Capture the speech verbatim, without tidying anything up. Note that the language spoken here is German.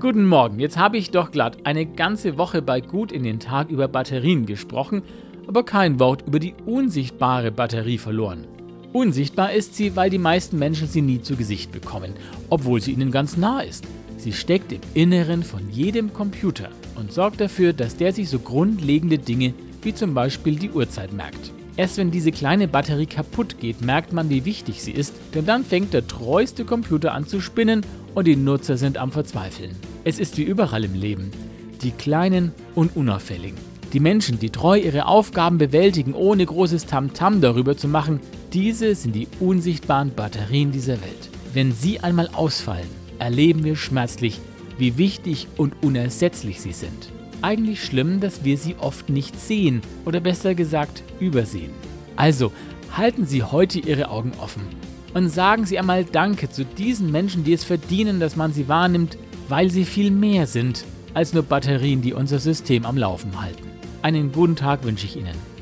Guten Morgen, jetzt habe ich doch glatt eine ganze Woche bei Gut in den Tag über Batterien gesprochen, aber kein Wort über die unsichtbare Batterie verloren. Unsichtbar ist sie, weil die meisten Menschen sie nie zu Gesicht bekommen, obwohl sie ihnen ganz nah ist. Sie steckt im Inneren von jedem Computer und sorgt dafür, dass der sich so grundlegende Dinge wie zum Beispiel die Uhrzeit merkt. Erst wenn diese kleine Batterie kaputt geht, merkt man, wie wichtig sie ist, denn dann fängt der treueste Computer an zu spinnen und die Nutzer sind am Verzweifeln. Es ist wie überall im Leben. Die Kleinen und Unauffälligen. Die Menschen, die treu ihre Aufgaben bewältigen, ohne großes Tamtam darüber zu machen, diese sind die unsichtbaren Batterien dieser Welt. Wenn sie einmal ausfallen, erleben wir schmerzlich, wie wichtig und unersetzlich sie sind. Eigentlich schlimm, dass wir sie oft nicht sehen oder besser gesagt übersehen. Also halten Sie heute Ihre Augen offen und sagen Sie einmal Danke zu diesen Menschen, die es verdienen, dass man sie wahrnimmt, weil sie viel mehr sind als nur Batterien, die unser System am Laufen halten. Einen guten Tag wünsche ich Ihnen.